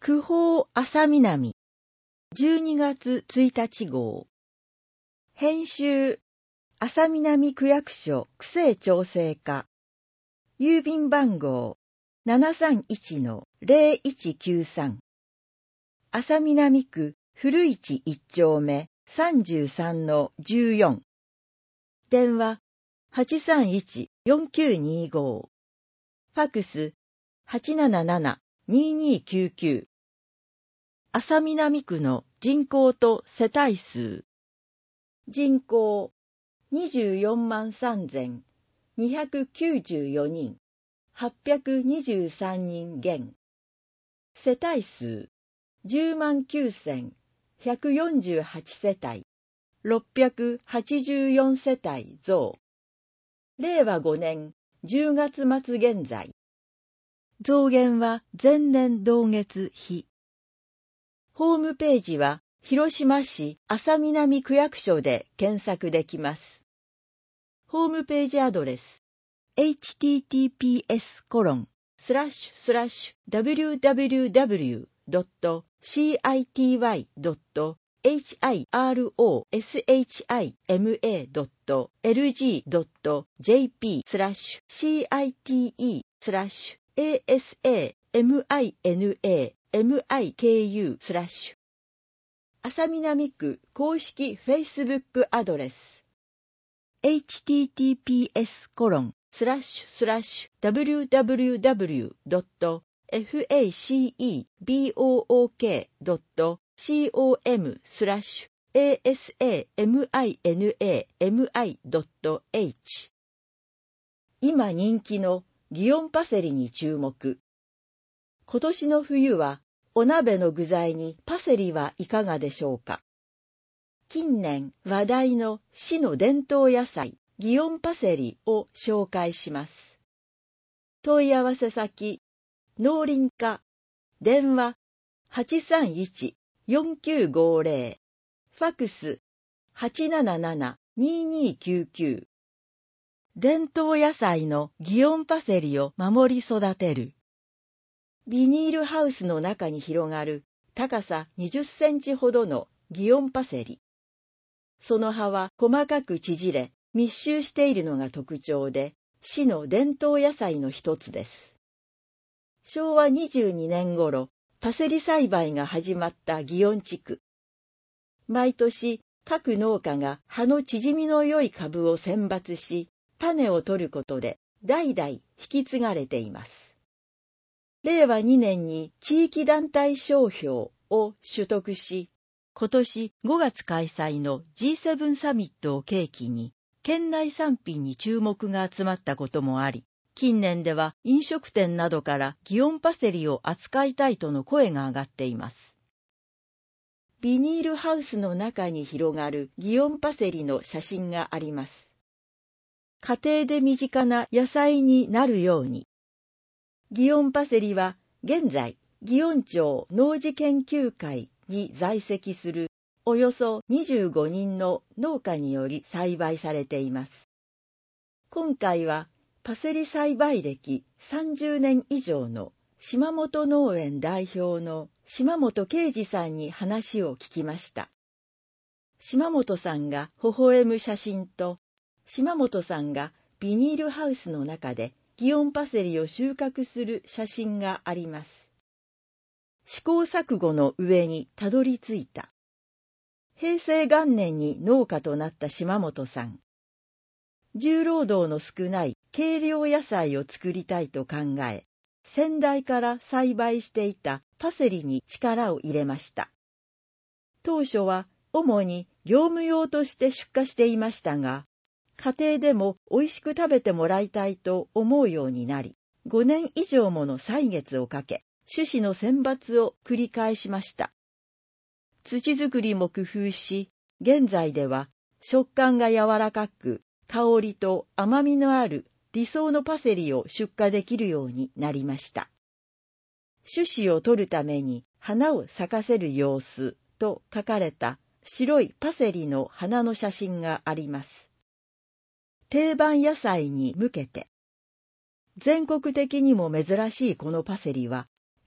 九宝朝南12月1日号。編集朝南区役所区政調整課。郵便番号 731-0193。朝南区古市1丁目 33-14。電話 831-4925。ファックス 877-2299。朝南区の人口と世帯数。人口 243,294 人、823人減。世帯数 109,148 世帯、684世帯増。令和5年10月末現在。増減は前年同月比。ホームページは広島市朝南区役所で検索できます。ホームページアドレス https://www.cityway.hiro.jp/cite/asamina.miku/ 朝南区公式フェイスブックアドレス https://www.facebook.asamina.mi.h 今人気の祇園パセリに注目。今年の冬はお鍋の具材にパセリはいかがでしょうか。近年話題の市の伝統野菜、祇園パセリを紹介します。問い合わせ先、農林課、電話 831-4950、ファクス 877-2299。伝統野菜の祇園パセリを守り育てる。ビニールハウスの中に広がる高さ20センチほどの祇園パセリ。その葉は細かく縮れ、密集しているのが特徴で、市の伝統野菜の一つです。昭和22年頃、パセリ栽培が始まった祇園地区。毎年、各農家が葉の縮みの良い株を選抜し、種を取ることで代々引き継がれています。令和2年に地域団体商標を取得し、今年5月開催の G7 サミットを契機に、県内産品に注目が集まったこともあり、近年では飲食店などから祇園パセリを扱いたいとの声が上がっています。ビニールハウスの中に広がる祇園パセリの写真があります。家庭で身近な野菜になるように。祇園パセリは現在、祇園町農事研究会に在籍するおよそ25人の農家により栽培されています。今回はパセリ栽培歴30年以上の島本農園代表の島本啓二さんに話を聞きました。島本さんが微笑む写真と、島本さんがビニールハウスの中で祇園パセリを収穫する写真があります。試行錯誤の上にたどり着いた。平成元年に農家となった島本さん。重労働の少ない軽量野菜を作りたいと考え、先代から栽培していたパセリに力を入れました。当初は主に業務用として出荷していましたが、家庭でも美味しく食べてもらいたいと思うようになり、5年以上もの歳月をかけ、種子の選抜を繰り返しました。土作りも工夫し、現在では食感が柔らかく、香りと甘みのある理想のパセリを出荷できるようになりました。種子を取るために花を咲かせる様子と書かれた白いパセリの花の写真があります。定番野菜に向けて。全国的にも珍しいこのパセリは、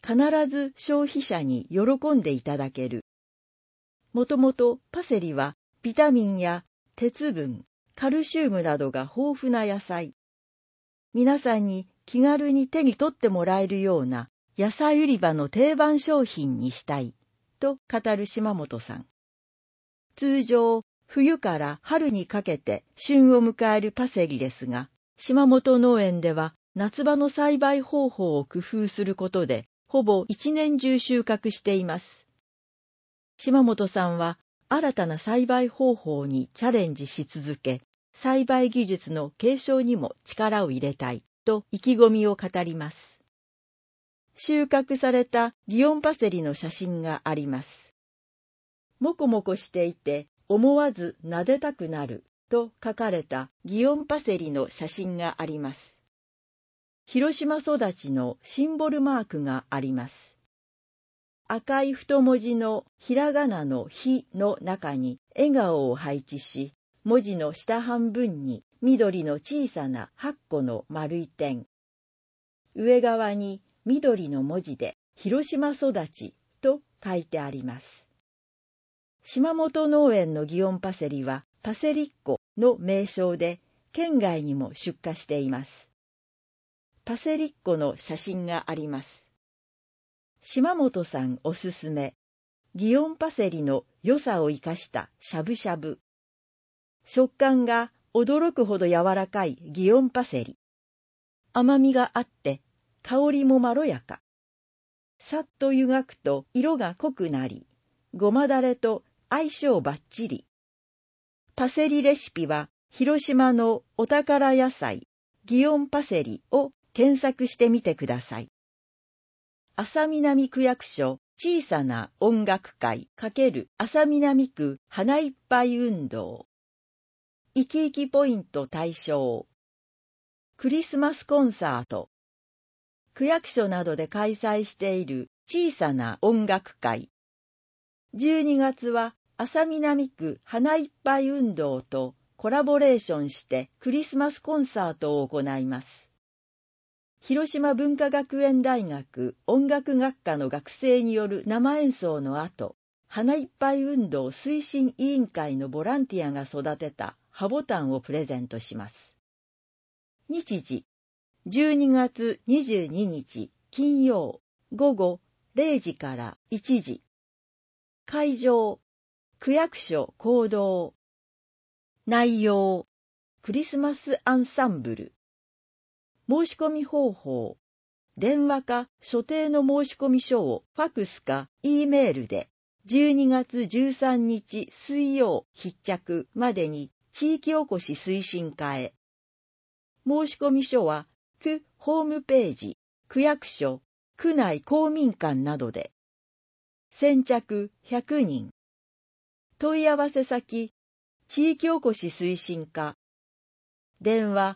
必ず消費者に喜んでいただける。もともとパセリはビタミンや鉄分、カルシウムなどが豊富な野菜。皆さんに気軽に手に取ってもらえるような野菜売り場の定番商品にしたい、と語る島本さん。通常、冬から春にかけて旬を迎えるパセリですが、島本農園では夏場の栽培方法を工夫することで、ほぼ一年中収穫しています。島本さんは新たな栽培方法にチャレンジし続け、栽培技術の継承にも力を入れたいと意気込みを語ります。収穫されたギヨンパセリの写真があります。もこもこしていて思わず撫でたくなると書かれたギヨンパセリの写真があります。広島育ちのシンボルマークがあります。赤い太文字のひらがなのひの中に笑顔を配置し、文字の下半分に緑の小さな8個の丸い点。上側に緑の文字で広島育ちと書いてあります。島本農園のギヨンパセリはパセリッコの名称で県外にも出荷しています。パセリッコの写真があります。島本さんおすすめ、ギヨンパセリの良さを生かしたしゃぶしゃぶ。食感が驚くほど柔らかいギヨンパセリ。甘みがあって香りもまろやか。さっと湯がくと色が濃くなり、ごまだれと相性バッチリ。パセリレシピは広島のお宝野菜ギヨンパセリを検索してみてください。安佐南区役所小さな音楽会×安佐南区花いっぱい運動。いきいきポイント対象。クリスマスコンサート。区役所などで開催している小さな音楽会。12月は安佐南区花いっぱい運動とコラボレーションしてクリスマスコンサートを行います。広島文化学園大学音楽学科の学生による生演奏の後、花いっぱい運動推進委員会のボランティアが育てた葉ボタンをプレゼントします。日時、12月22日金曜午後0時から1時。会場、区役所講堂。内容、クリスマスアンサンブル。申し込み方法、電話か所定の申込書をファクスか E メールで12月13日水曜必着までに地域おこし推進課へ。申込書は区ホームページ、区役所、区内公民館などで。先着100人。問い合わせ先、地域おこし推進課。電話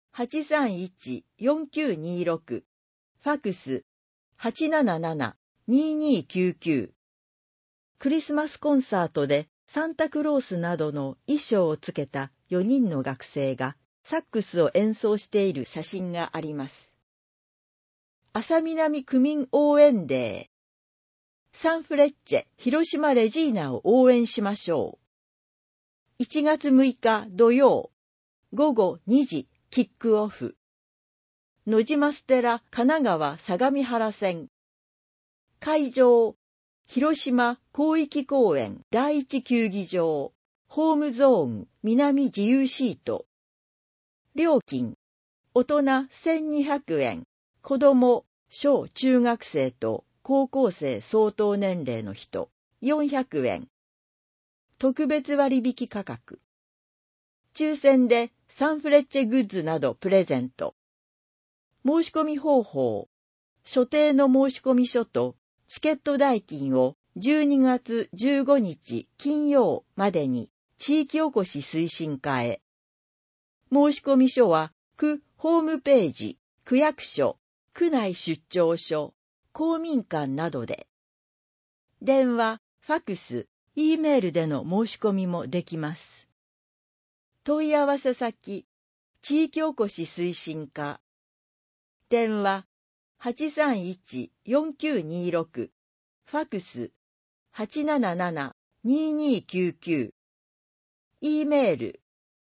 831-4926、ファクス 877-2299。クリスマスコンサートでサンタクロースなどの衣装をつけた4人の学生がサックスを演奏している写真があります。安佐南区民応援デー。サンフレッチェ広島レジーナを応援しましょう。1月6日土曜午後2時キックオフ。野島ステラ神奈川相模原線。会場、広島広域公園第一球技場、ホームゾーン南自由シート。料金、大人1200円、子供、小中学生と高校生相当年齢の人400円。特別割引価格。抽選でサンフレッチェグッズなどプレゼント。申し込み方法。所定の申込書とチケット代金を12月15日金曜までに地域おこし推進課へ。申込書は区ホームページ、区役所、区内出張所、公民館などで。電話、ファクス、E メールでの申し込みもできます。問い合わせ先、地域おこし推進課。電話 831-4926、ファクス 877-2299、E メール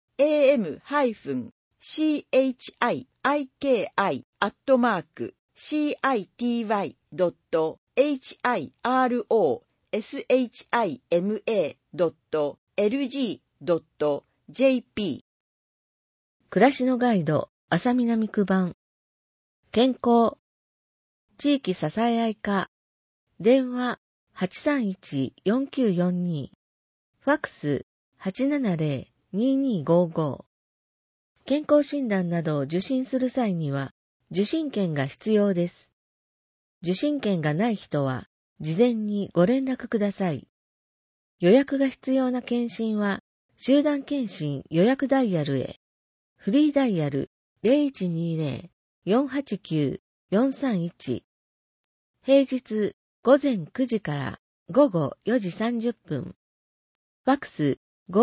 am-city-hirosima.lg.jp。 暮らしのガイド、安佐南区版。健康、地域支え合い課。電話 831-4942。ファクス 870-2255。健康診断などを受診する際には、受診券が必要です。受診券がない人は、事前にご連絡ください。予約が必要な検診は、集団検診予約ダイヤルへ。フリーダイヤル 0120-489-431。平日午前9時から午後4時30分。ファクス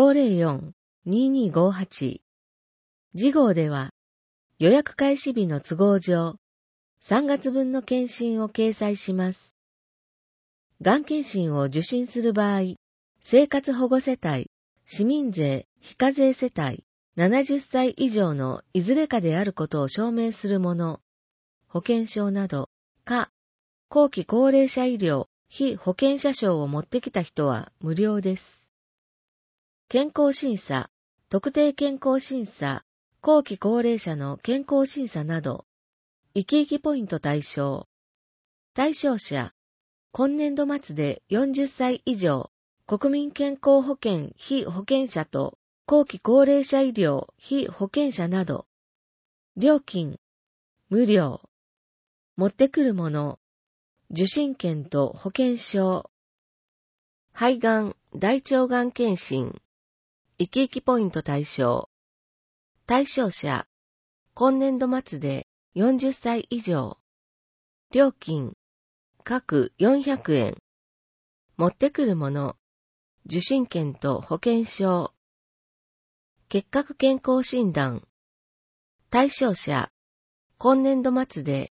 504-2258。次号では予約開始日の都合上、3月分の検診を掲載します。がん検診を受診する場合、生活保護世帯、市民税非課税世帯、70歳以上のいずれかであることを証明するもの、保険証など、後期高齢者医療非保険者証を持ってきた人は無料です。健康審査、特定健康審査、後期高齢者の健康審査など、生き生きポイント対象。対象者、今年度末で40歳以上、国民健康保険非保険者と後期高齢者医療非保険者など。料金、無料。持ってくるもの、受診券と保険証。肺がん、大腸がん検診。生き生きポイント対象。対象者、今年度末で40歳以上。料金、各400円。持ってくるもの、受診券と保険証。結核健康診断。対象者、今年度末で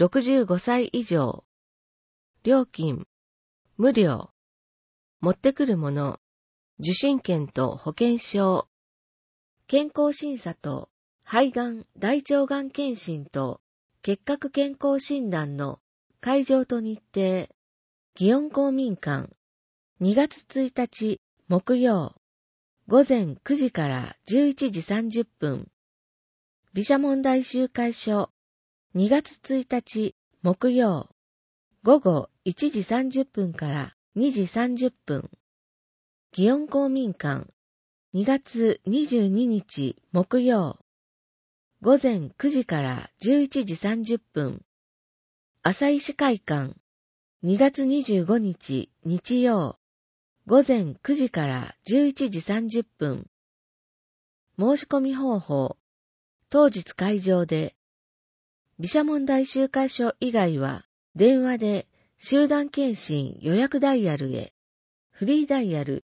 65歳以上。料金、無料。持ってくるもの、受診券と保険証。健康審査と肺がん、大腸がん検診と結核健康診断の会場と日程。祇園公民館。2月1日木曜。午前9時から11時30分。毘沙門大集会所。2月1日木曜。午後1時30分から2時30分。祇園公民館。2月22日木曜。午前9時から11時30分。朝石会館。2月25日日曜。午前9時から11時30分。申し込み方法。当日会場で。毘沙門大集会所以外は、電話で集団検診予約ダイヤルへ。フリーダイヤル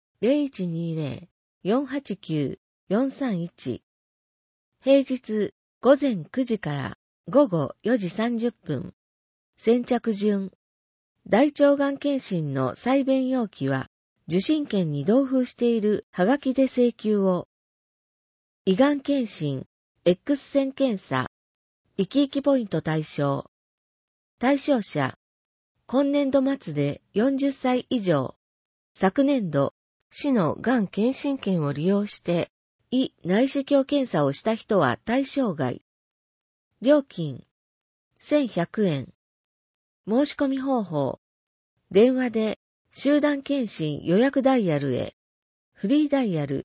0120-489-431。平日午前9時から午後4時30分。先着順。大腸がん検診の採便要期は、受診券に同封しているはがきで請求を。胃がん検診、X 線検査、生き生きポイント対象。対象者、今年度末で40歳以上。昨年度、市のがん検診券を利用して、胃内視鏡検査をした人は対象外。料金、1100円。申し込み方法。電話で、集団検診予約ダイヤルへ。フリーダイヤル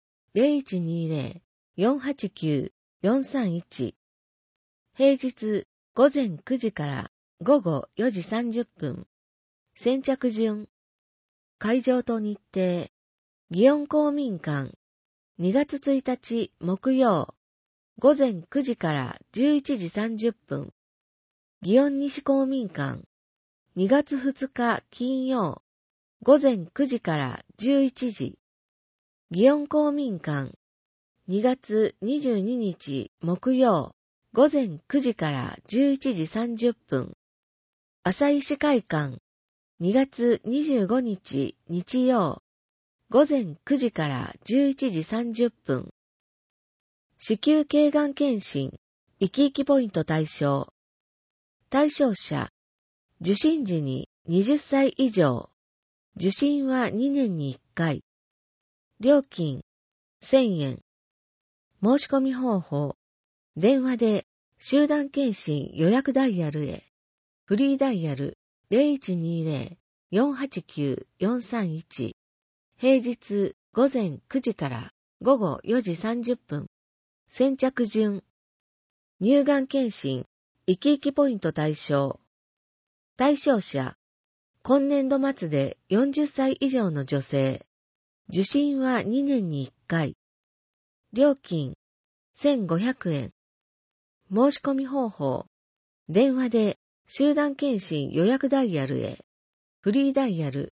0120-489-431。平日午前9時から午後4時30分。先着順。会場と日程。祇園公民館。2月1日木曜。午前9時から11時30分。祇園西公民館。2月2日金曜。午前9時から11時。祇園公民館。2月22日木曜。午前9時から11時30分。 朝医師会館、2月25日日曜、午前9時から11時30分。子宮頸がん検診、生き生きポイント対象。対象者、受診時に20歳以上。受診は2年に1回。料金、1000円。申し込み方法、電話で集団検診予約ダイヤルへ。フリーダイヤル 0120-489-431。平日午前9時から午後4時30分。先着順。乳がん検診、生き生きポイント対象。対象者、今年度末で40歳以上の女性。受診は2年に1回。料金、1500円。申し込み方法、電話で集団検診予約ダイヤルへ。フリーダイヤル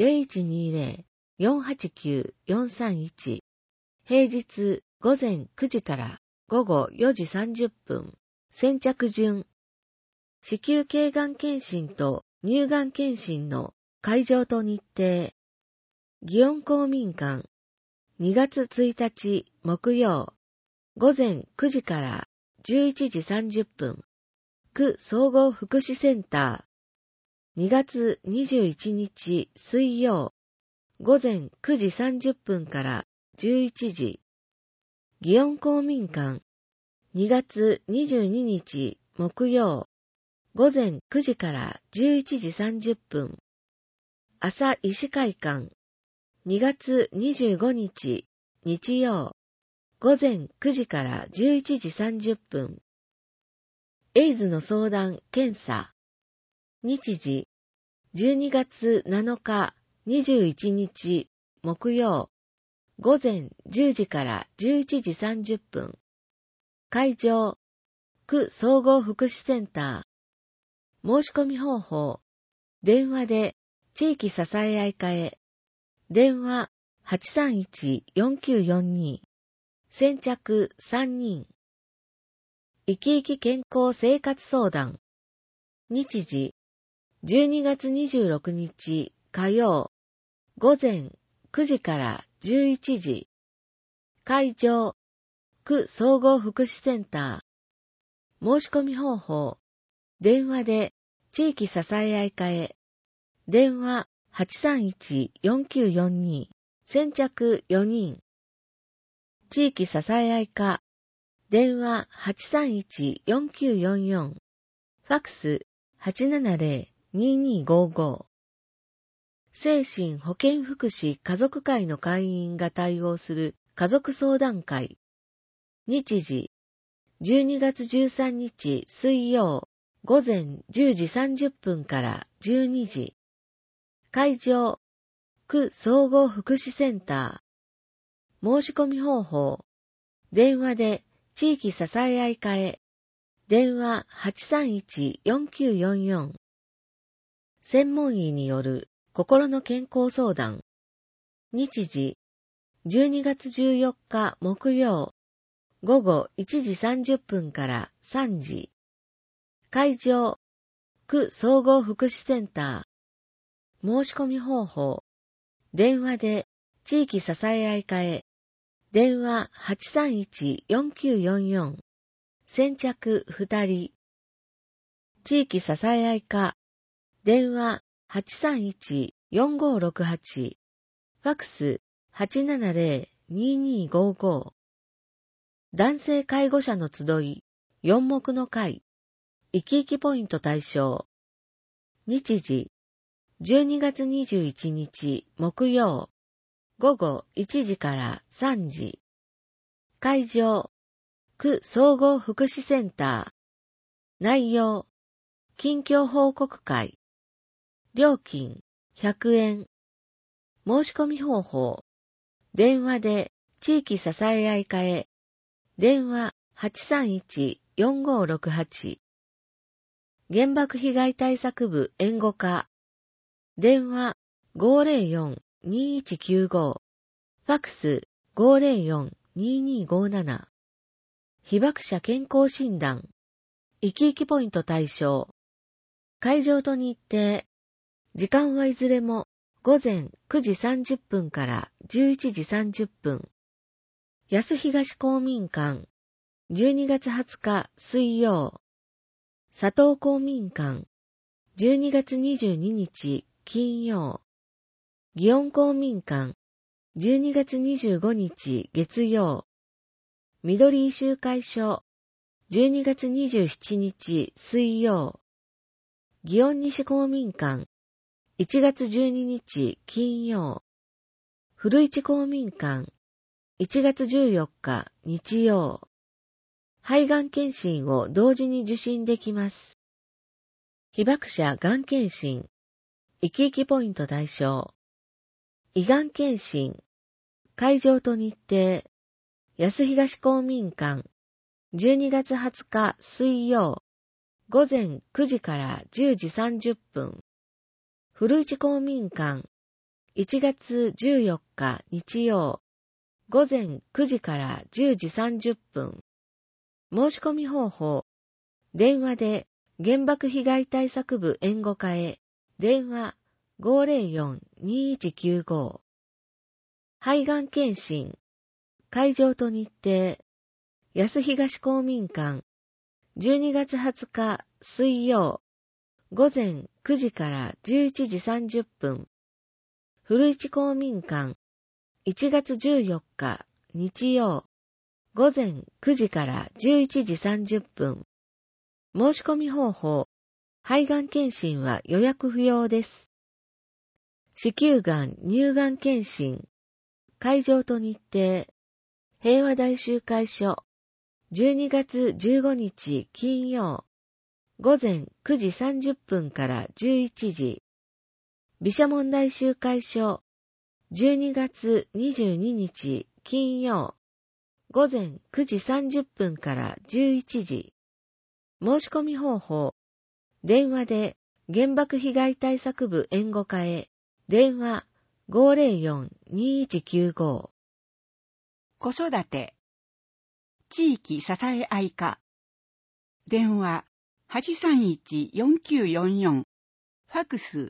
0120-489-431。平日午前9時から午後4時30分。先着順。子宮頸がん検診と乳がん検診の会場と日程。祇園公民館。2月1日木曜。午前9時から11時30分。区総合福祉センター。2月21日水曜。午前9時30分から11時。祇園公民館。2月22日木曜。午前9時から11時30分。朝医師会館。2月25日日曜。午前9時から11時30分。エイズの相談検査。日時。12月7日21日木曜。午前10時から11時30分。会場。区総合福祉センター。申し込み方法。電話で地域支え合い課へ。電話 831-4942。先着3人。生き生き健康生活相談。日時。12月26日火曜。午前9時から11時。会場。区総合福祉センター。申し込み方法。電話で地域支え合い課へ。電話 831-4942。先着4人。地域支え合い課。電話 831-4944。ファクス 870-2255。精神保健福祉家族会の会員が対応する家族相談会。日時。12月13日水曜。午前10時30分から12時。会場。区総合福祉センター。申し込み方法。電話で地域支え合い課へ。電話 831-4944。専門医による心の健康相談。日時。12月14日木曜。午後1時30分から3時。会場。区総合福祉センター。申し込み方法。電話で地域支え合い課へ。電話 831-4944。先着2人。地域支え合い課。電話 831-4568。ファクス 870-2255。男性介護者の集い、4目の会。生き生きポイント対象。日時。12月21日木曜。午後1時から3時。会場。区総合福祉センター。内容。近況報告会。料金100円。申し込み方法。電話で地域支え合い課へ。電話 831-4568。原爆被害対策部援護課。電話 504-2195。ファクス 504-2257。被爆者健康診断。生き生きポイント対象。 会場と日程。時間はいずれも午前9時30分から11時30分。安東公民館、12月20日水曜。佐藤公民館、12月22日金曜。祇園公民館、12月25日月曜。緑井集会所、12月27日水曜。祇園西公民館、1月12日金曜。古市公民館、1月14日日曜。肺がん検診を同時に受診できます。被爆者がん検診、生き生きポイント対象。胃がん検診、会場と日程。安東公民館、12月20日水曜。午前9時から10時30分。古市公民館、1月14日日曜。午前9時から10時30分。申し込み方法。電話で原爆被害対策部援護課へ。電話 504-2195。肺がん検診。会場と日程。安東公民館。12月20日水曜。午前9時から11時30分。古市公民館。1月14日日曜。午前9時から11時30分。申し込み方法。肺がん検診は予約不要です。子宮がん乳がん検診。会場と日程。平和大集会所。12月15日金曜。午前9時30分から11時。毘沙門大集会所。12月22日金曜。午前9時30分から11時。申し込み方法。電話で原爆被害対策部援護課へ。電話 504-2195。 子育て。地域支え合い課。電話 831-4944。ファクス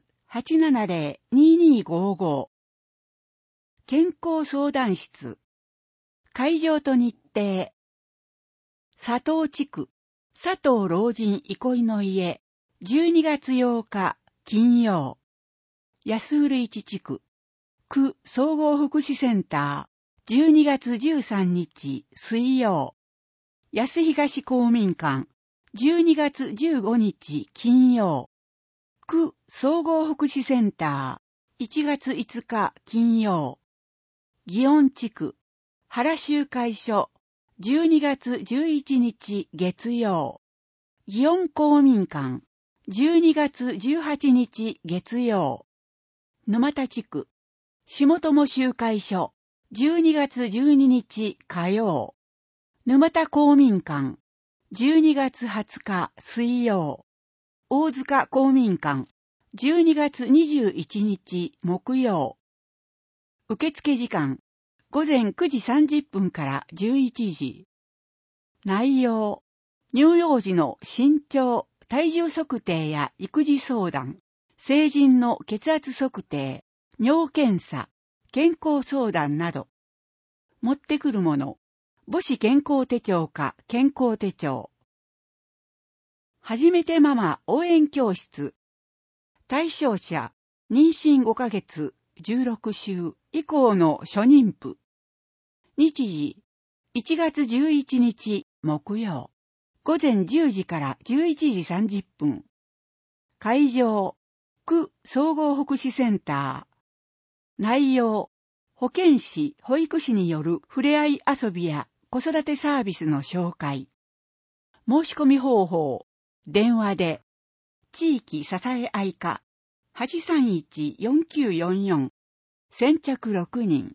870-2255。健康相談室。会場と日程。佐藤地区、佐藤老人憩いの家、12月8日金曜。安古市地区、区総合福祉センター、12月13日水曜。安東公民館、12月15日金曜。区総合福祉センター、1月5日金曜。祇園地区、原集会所、12月11日月曜。祇園公民館、12月18日月曜。沼田地区、下友集会所、12月12日火曜。沼田公民館、12月20日水曜。大塚公民館、12月21日木曜。受付時間、午前9時30分から11時。内容、乳幼児の身長、体重測定や育児相談、成人の血圧測定、尿検査、健康相談など。持ってくるもの、母子健康手帳か健康手帳。はじめてママ応援教室。対象者、妊娠5ヶ月、16週以降の初妊婦。日時、1月11日木曜。午前10時から11時30分。会場、区総合福祉センター。内容、保健師、保育士によるふれあい遊びや子育てサービスの紹介。申し込み方法、電話で、地域支え合い課、831-4944。先着6人。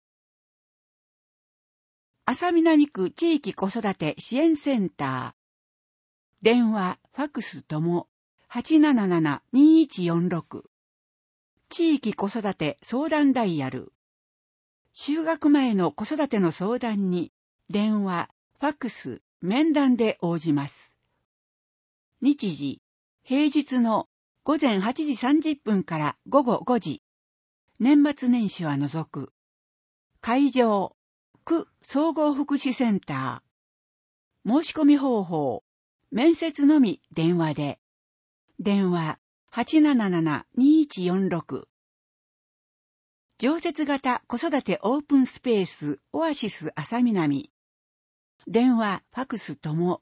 安佐南区地域子育て支援センター。電話、ファクスとも 877-2146。地域子育て相談ダイヤル。就学前の子育ての相談に、電話、ファクス、面談で応じます。日時、 平日の午前8時30分から午後5時。年末年始は除く。会場、区総合福祉センター。申し込み方法、面接のみ電話で。電話 877-2146。常設型子育てオープンスペースオアシス朝南。電話、ファクスとも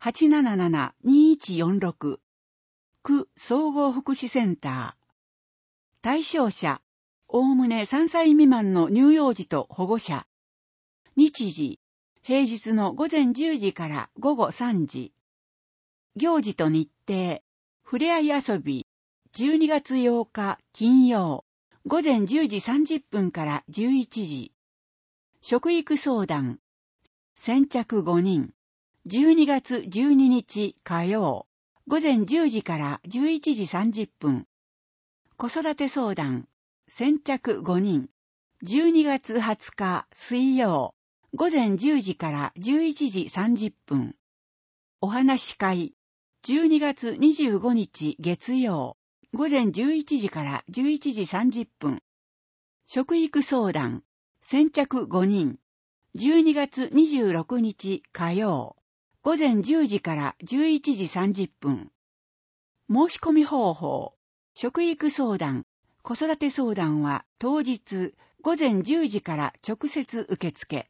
877-2146。区総合福祉センター。対象者、おおむね3歳未満の乳幼児と保護者。日時、平日の午前10時から午後3時。行事と日程、ふれあい遊び、12月8日金曜、午前10時30分から11時。食育相談、先着5人、12月12日火曜、午前10時から11時30分。子育て相談、先着5人、12月20日水曜、午前10時から11時30分。お話し会、12月25日月曜、午前11時から11時30分。食育相談、先着5人、12月26日火曜、午前10時から11時30分。申し込み方法、食育相談、子育て相談は当日午前10時から直接受付。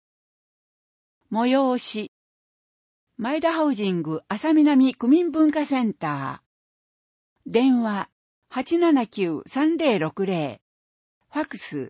催し、前田ハウジング朝南区民文化センター。電話 879-3060。ファクス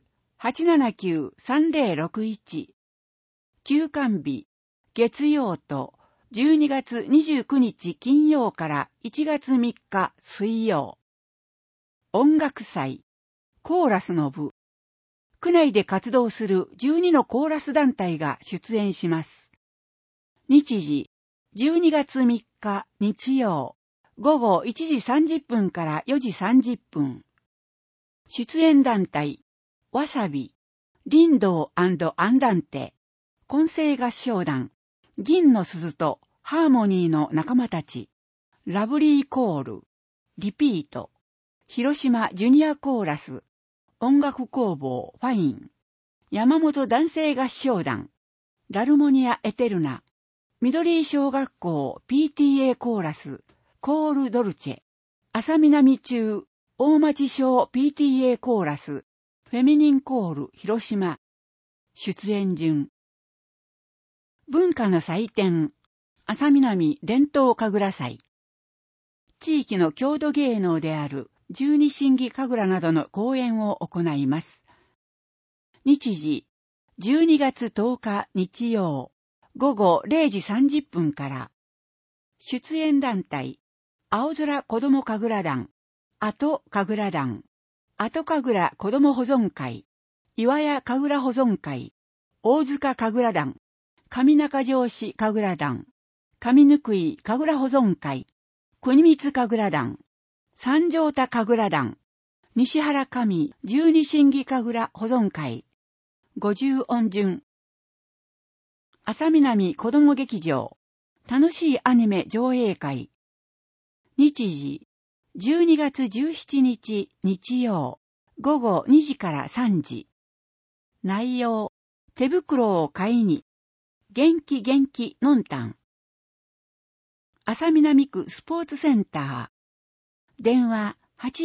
879-3061。休館日、月曜と12月29日金曜から1月3日水曜。音楽祭、コーラスの部。区内で活動する12のコーラス団体が出演します。日時、12月3日日曜、午後1時30分から4時30分。出演団体、わさび、林道&アンダンテ、混声合唱団、銀の鈴とハーモニーの仲間たち、ラブリーコール、リピート、広島ジュニアコーラス、音楽工房ファイン、山本男性合唱団、ラルモニアエテルナ、緑井小学校 PTA コーラス、コールドルチェ、朝南中大町小 PTA コーラス、フェミニンコール広島。出演順。文化の祭典、朝南伝統神楽祭。地域の郷土芸能である十二神技神楽などの公演を行います。日時、12月10日日曜、午後0時30分から。出演団体、青空子ども神楽団、後神楽団、後神楽子ども保存会、岩屋神楽保存会、大塚神楽団、上中城市神楽団、上ぬくい神楽保存会、国光神楽団、三条田神楽団、西原上十二神技神楽保存会、50音順。朝南子ども劇場、楽しいアニメ上映会。日時、12月17日日曜、午後2時から3時。内容、手袋を買いに、元気元気のんたん。朝南区スポーツセンター。電話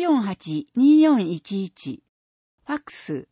848-2411。ファックス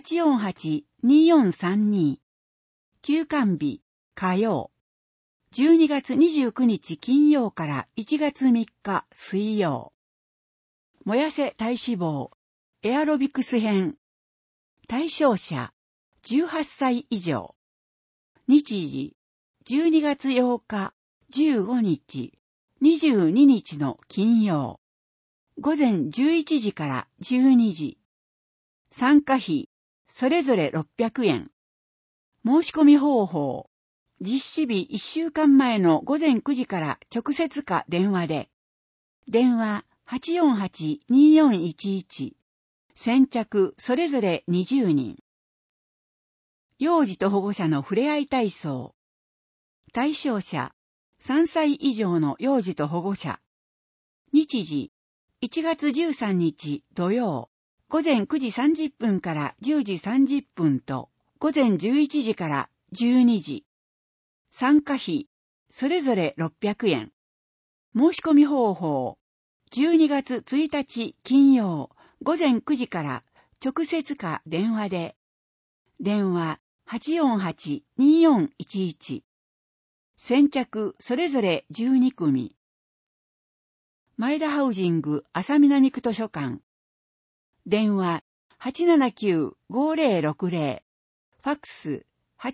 848-2432。休館日、火曜。12月29日金曜から1月3日水曜。燃やせ体脂肪、エアロビクス編。対象者、18歳以上。日時、12月8日、15日、22日の金曜。午前11時から12時。参加費、それぞれ600円。申し込み方法。実施日1週間前の午前9時から直接か電話で。電話 848-2411。先着それぞれ20人。幼児と保護者のふれあい体操。対象者、3歳以上の幼児と保護者。 日時、1月13日土曜、午前9時30分から10時30分と、午前11時から12時。参加費、それぞれ600円。申し込み方法、12月1日金曜、午前9時から直接か電話で。電話 848-2411。先着それぞれ12組。前田ハウジング浅南区図書館。電話 879-5060。ファックス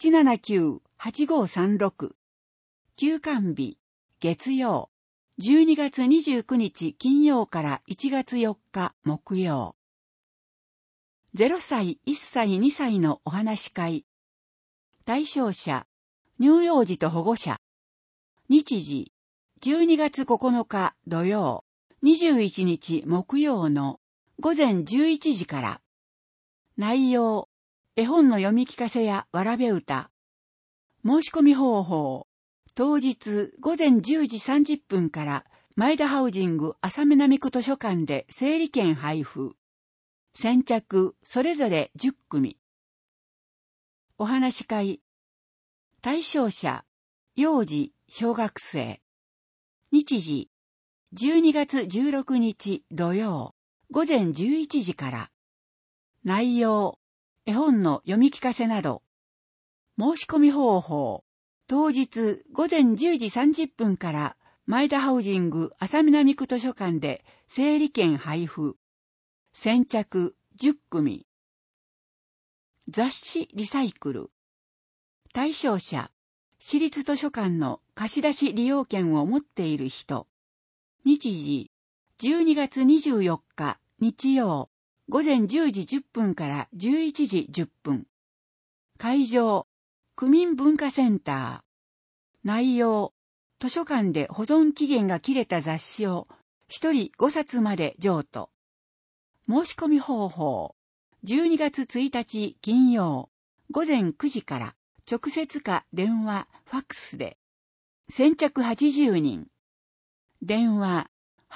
879-8536。休館日、月曜。12月29日金曜から1月4日木曜。0歳、1歳、2歳のお話し会。対象者、乳幼児と保護者。日時、12月9日土曜、21日木曜の午前11時から。内容、絵本の読み聞かせやわらべ歌。申し込み方法、当日午前10時30分から前田ハウジング浅南区図書館で整理券配布。先着それぞれ10組。お話し会。対象者、幼児、小学生。日時、12月16日土曜、午前11時から。内容、絵本の読み聞かせなど。申し込み方法、当日午前10時30分から前田ハウジング浅南区図書館で整理券配布。先着10組。雑誌リサイクル。対象者、私立図書館の貸し出し利用券を持っている人。日時、12月24日日曜、午前10時10分から11時10分。会場、区民文化センター。内容、図書館で保存期限が切れた雑誌を1人5冊まで譲渡。申し込み方法、12月1日金曜、午前9時から直接か電話、ファックスで。先着80人。電話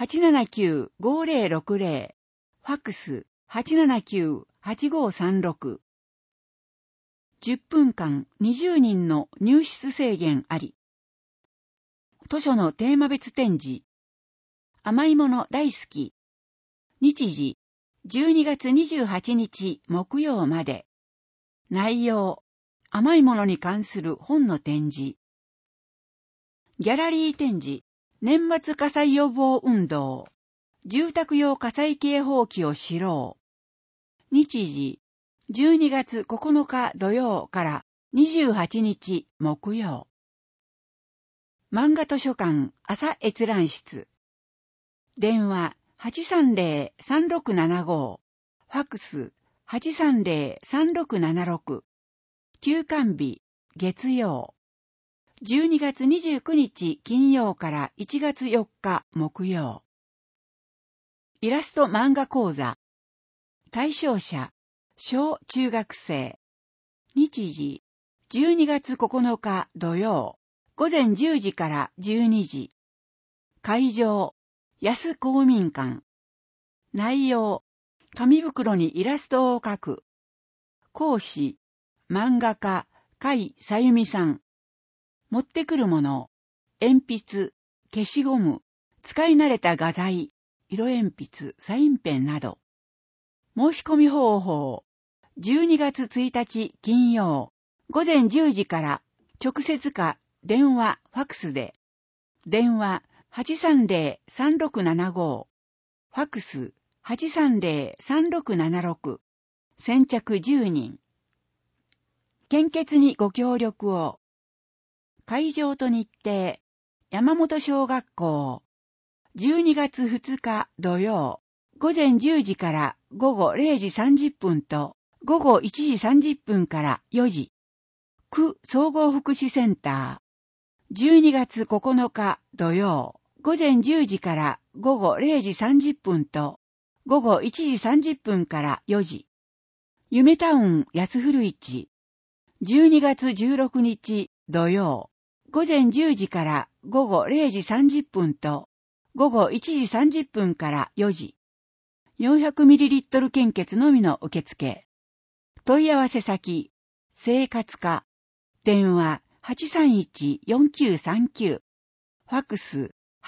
879-5060。ファックス 879-8536。10分間20人の入室制限あり。図書のテーマ別展示。甘いもの大好き。日時、12月28日木曜まで。内容、甘いものに関する本の展示。ギャラリー展示、年末火災予防運動。住宅用火災警報器を知ろう。日時、12月9日土曜から28日木曜。漫画図書館朝閲覧室。電話 830-3675。ファックス 830-3676。休館日、月曜。12月29日金曜から1月4日木曜。イラスト漫画講座。対象者、小中学生。日時、12月9日土曜。午前10時から12時。会場、安公民館。内容、紙袋にイラストを描く。講師、漫画家、甲斐さゆみさん。持ってくるもの、鉛筆、消しゴム、使い慣れた画材、色鉛筆、サインペンなど。申し込み方法、12月1日金曜、午前10時から直接か電話、ファックスで。電話 830-3675。ファックス 830-3676。先着10人。献血にご協力を。会場と日程、山本小学校。12月2日土曜、午前10時から午後0時30分と午後1時30分から4時。区総合福祉センター。12月9日土曜、午前10時から午後0時30分と午後1時30分から4時。夢タウン安古市。12月16日土曜、午前10時から午後0時30分と午後1時30分から4時。400ml 献血のみの受付。問い合わせ先、生活課。電話831-4939。ファックス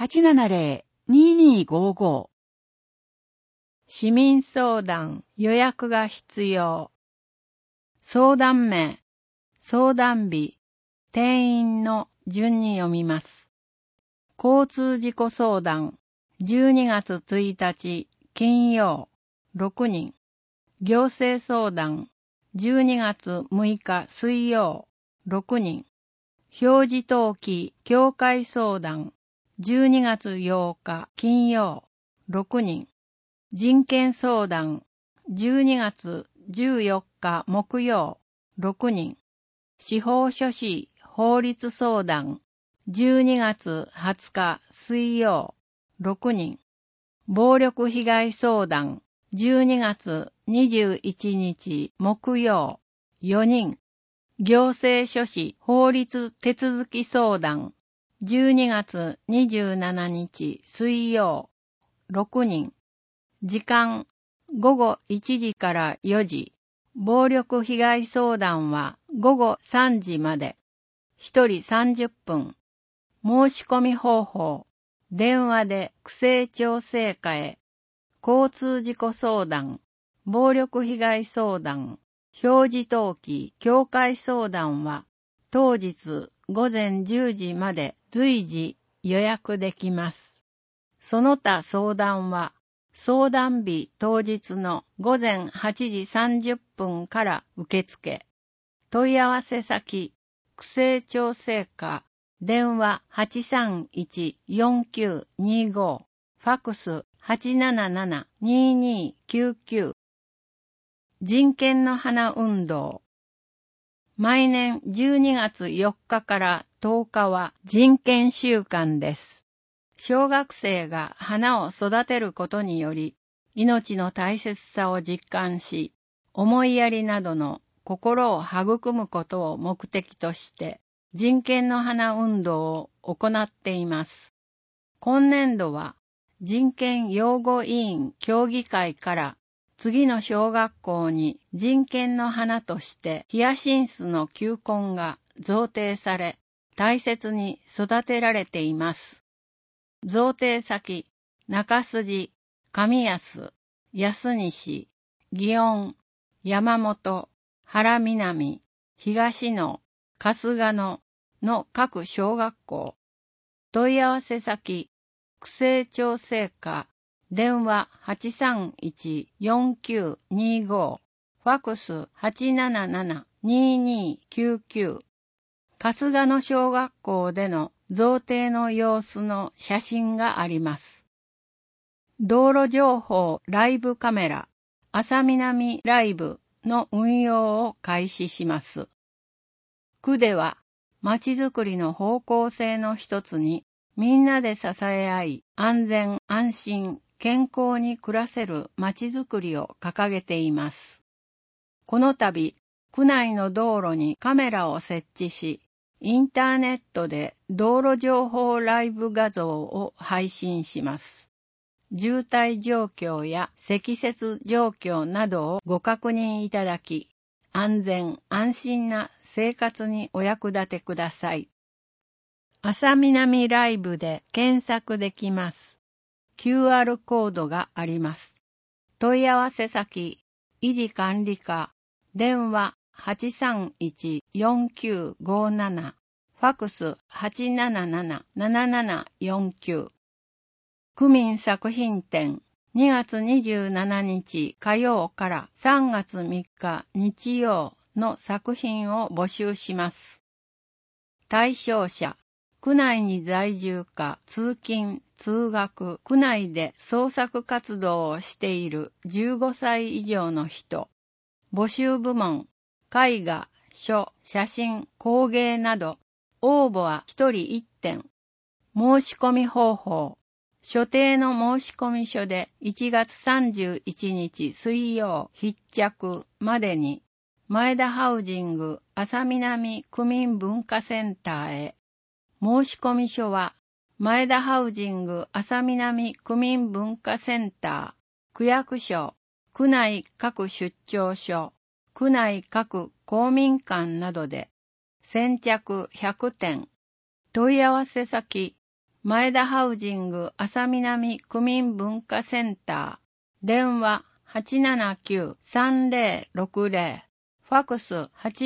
870-2255。 市民相談予約が必要。相談名、相談日、定員の順に読みます。交通事故相談、12月1日金曜、6人。行政相談、12月6日水曜、6人。表示登記協会相談、12月8日金曜、6人。人権相談、12月14日木曜、6人。司法書士法律相談、12月20日水曜、6人。暴力被害相談、12月21日木曜、4人。行政書士法律手続き相談、12月27日水曜、6人。時間、午後1時から4時。暴力被害相談は午後3時まで。1人30分。申し込み方法。電話で区政調整課へ。交通事故相談。暴力被害相談。表示登記協会相談は当日午前10時まで随時予約できます。その他相談は相談日当日の午前8時30分から受付。問い合わせ先、区政調整課、電話831-4925、ファックス877-2299。人権の花運動。毎年12月4日から10日は人権週間です。小学生が花を育てることにより、命の大切さを実感し、思いやりなどの心を育むことを目的として、人権の花運動を行っています。今年度は、人権擁護委員協議会から、次の小学校に人権の花としてヒヤシンスの球根が贈呈され、大切に育てられています。贈呈先、中筋、上安、安西、祇園、山本、原南、東野、春日野の各小学校。問い合わせ先、区政調整課、電話831-4925、ファックス877-2299。春日野小学校での贈呈の様子の写真があります。道路情報ライブカメラ、朝南ライブの運用を開始します。区では、まちづくりの方向性の一つに、みんなで支え合い、安全・安心・健康に暮らせるまちづくりを掲げています。この度、区内の道路にカメラを設置し、インターネットで道路情報ライブ画像を配信します。渋滞状況や積雪状況などをご確認いただき、安全・安心な生活にお役立てください。朝南ライブで検索できます。QR コードがあります。問い合わせ先、維持管理課、電話831-4957、ファックス877-7749。区民作品展、2月27日火曜から3月3日日曜の作品を募集します。対象者、区内に在住か通勤・通学、区内で創作活動をしている15歳以上の人。募集部門、絵画、書、写真、工芸など、応募は1人1点。申し込み方法、所定の申込書で1月31日水曜必着までに、前田ハウジング朝南区民文化センターへ。申込書は前田ハウジング朝南区民文化センター、区役所、区内各出張所、区内各公民館などで先着100点。問い合わせ先、前田ハウジング朝南区民文化センター、電話879-3060、ファクス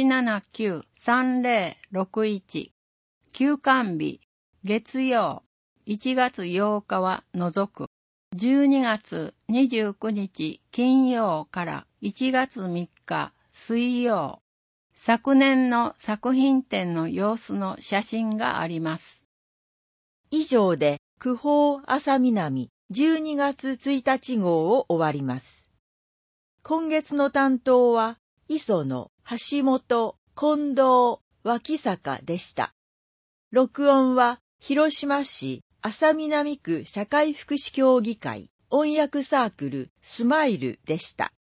879-3061、休館日、月曜、1月8日は除く、12月29日金曜から1月3日水曜、昨年の作品展の様子の写真があります。 以上で区報朝南12月1日号を終わります。今月の担当は磯野、橋本、近藤、脇坂でした。録音は広島市朝南区社会福祉協議会音訳サークルスマイルでした。